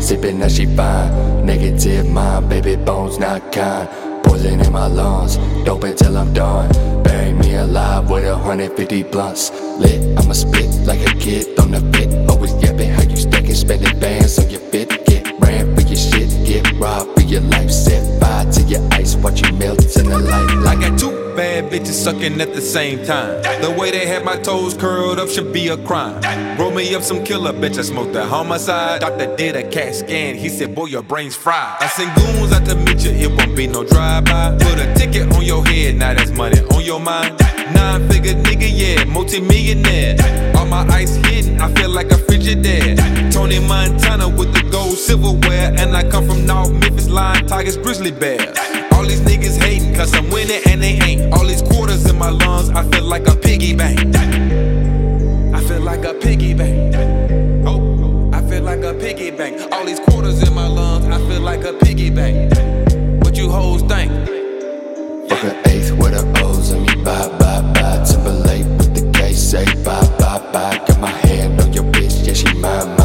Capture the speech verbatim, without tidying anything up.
sipping that she fine. Negative mind, baby bones not kind. Poison in my lungs, dope until I'm done. Bury me alive with a hundred fifty blunts. Lit, I'ma spit like a kid on the fit. Always yapping how you stacking, spending bands on your fit. Get ran for your shit, get robbed for your life. Set fire to your ice, watch you melt in the light. I got two bad bitches sucking at the same time. The way they had my toes curled up should be a crime. Roll me up some killer, bitch, I smoked the homicide. Doctor did a CAT scan, he said, boy, your brain's fried. I send goons out to meet you, it won't be no drive-by. Put a ticket on your head, now that's money on your mind. Nine-figure nigga, yeah, multi-millionaire. All my ice hidden, I feel like a Frigidaire. Tony Montana with the gold silverware. And I come from North Memphis, Lion, Tigers, Grizzly Bears. All these niggas hating cause I'm winning and they ain't. All these quarters in my lungs, I feel like a piggy bank. I feel like a piggy bank. Oh, I feel like a piggy bank. All these quarters in my lungs, I feel like a piggy bank. What you hoes think? Fuck an eighth with her O's on me, bye, bye, bye. Timberlake with the K, say bye, bye, bye. Got my hand on your bitch, yeah, she mine,